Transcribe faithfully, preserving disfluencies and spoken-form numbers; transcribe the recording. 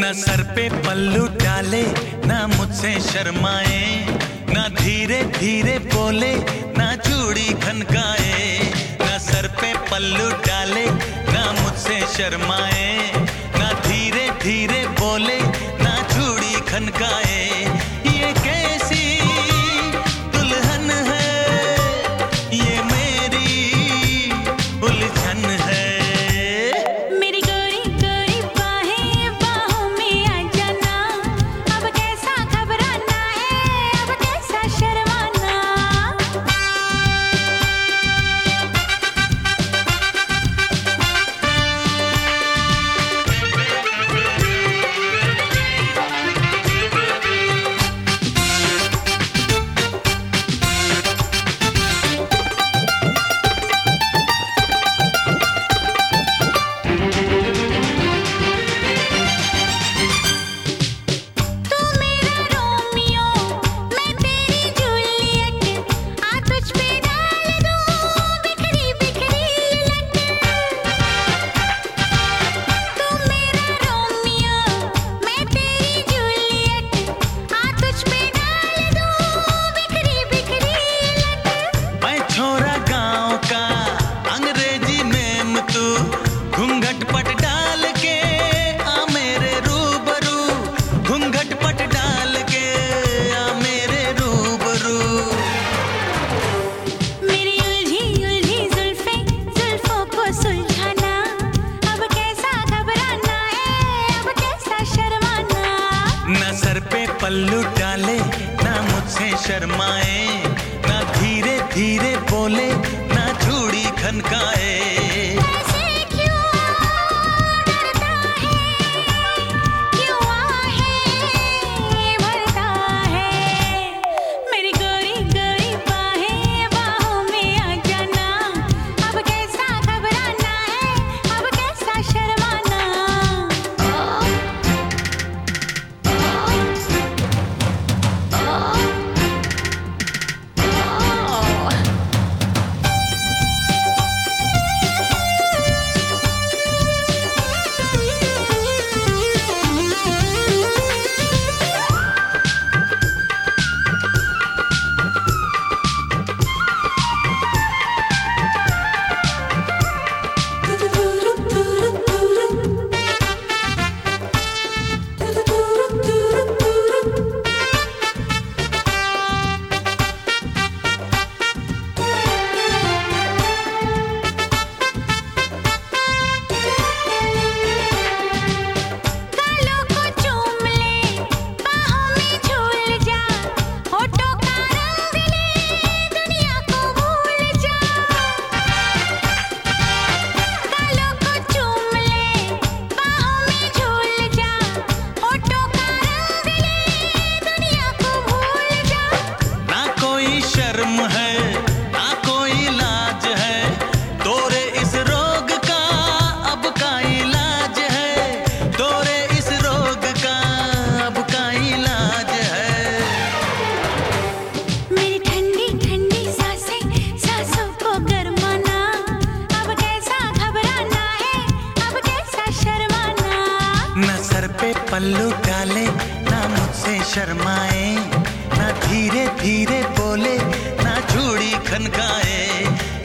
ना सर पे पल्लू डाले, ना मुझसे शर्माए, ना धीरे धीरे बोले, ना चूड़ी खनकाए। ना सर पे पल्लू डाले, ना मुझसे शर्माए, ना धीरे धीरे बोले, ना चूड़ी खनकाए। ये कैसी दुल्हन है, ये मेरी उलझन है। घूंघट पट डाल के आ मेरे रूबरू, घूंघट पट डाल के आ मेरे रूबरू। मेरी उलझी उलझी जुल्फें, जुल्फों को सुलझाना, अब कैसा घबराना है, अब कैसा शर्माना। ना सर पे पल्लू डाले, ना मुझसे शर्माए, ना धीरे धीरे बोले, ना चूड़ी खनकाए। ना सर पे पल्लू डाले, ना मुझसे शर्माए, ना धीरे धीरे बोले, ना चूड़ी खनकाए।